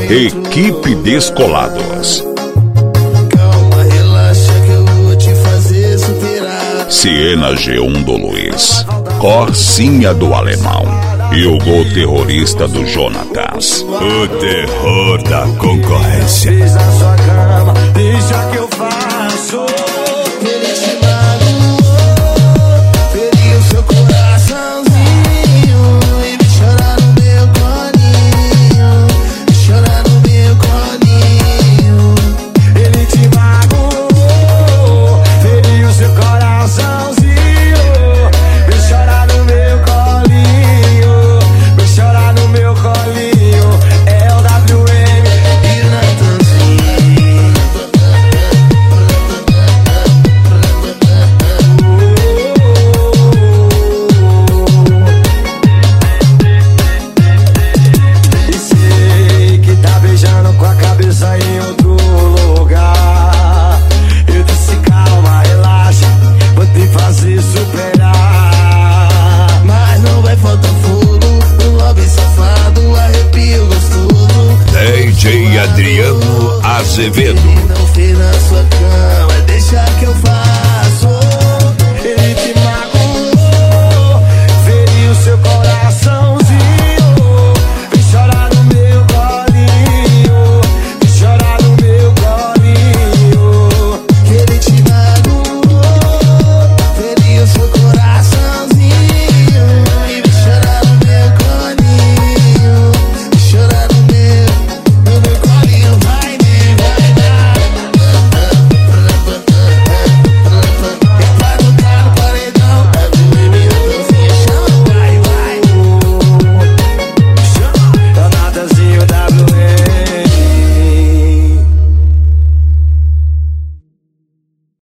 Equipe Descolados. Calma, relaxa que eu vou te fazer superar. Siena G1 do Luiz, Corsinha do Alemão e o gol terrorista do Jonatas. O terror da concorrência. Fiz na sua cama, deixa que eu faço. Ele te magoou, feriu seu coraçãozinho e me chorar no meu colinho, chorar no meu colinho. Ele te magoou, feriu seu coraçãozinho. Vem chorar no meu colinho, vem chorar no meu colinho. É o WM E o Natanzinho. E sei que tá beijando com a cabeça em outro lugar. Eu disse calma, relaxa, vou te fazer superar. Mas não vai faltar fogo, o lobby safado, arrepio gostoso. DJ Adriano Azevedo.